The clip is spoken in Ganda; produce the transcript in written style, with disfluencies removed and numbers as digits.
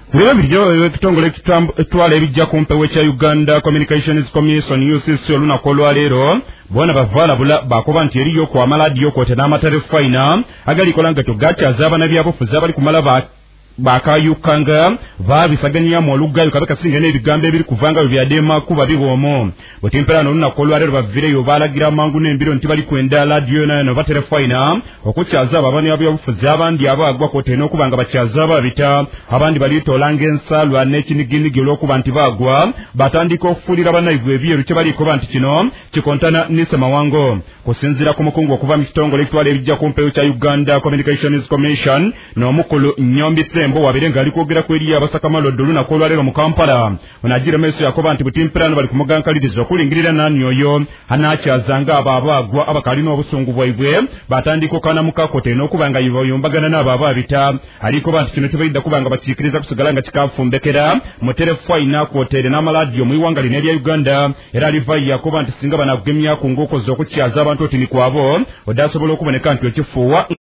Leo bijjo ekitongole kitwala ebijja ku mpewo kya Uganda Communications Commission UCC olunaku olwaleero bona bavala bakoba nti eriyo ku amaladiyo kwote n'amaterefayina agalikola nga togakyaza abana byabufuzi abali kumala bakayukanga babisaganya mu olugayo kabaka singa n'ebigambo ebiri kuvanga byadema kuba bibomo botimpera olunaku olwaleero bavireyo balagira mangu n'embiro nti bali kwenda radio na baterefayina okukyaza abana byabufuzi abandi abagwa kwote n'okubanga bakyaza babita abandi balitolanga ensalwa n'ekiniginigi olw'okuba nti bagwa batandika okufulira banayivu ebyeru kye balikoba nti kino kikontana Nisema Wango kusinzira ku mukungu okuva mu kitongole ekitwala ebijja ku mpewo kya Uganda Communications Commission n'omukulu Nyombi Sembo wabirenga alikwogera ku eri abasakamalodo olunaku olwaleero mu Kampala onagira meso yakoba nti butimpirano bali kumugankaliriza okulingirira nani oyo anakyazanga abo abagwa abakalina obusungu bwaibwe batandika okanamuka kwote n'okubanga yombagana n'abo ababita alikoba nti kino tebaidda kubanga bakiikiriza kusigala nga kikafumbekera mu terefayina kwotere n'amaladiyo mu iwanga lino erya Uganda era alivaayi yakoba nti singa banagemya ku ng'okoze okukyaza abantu otini kwabo odasobola okuboneka nti okifuuwa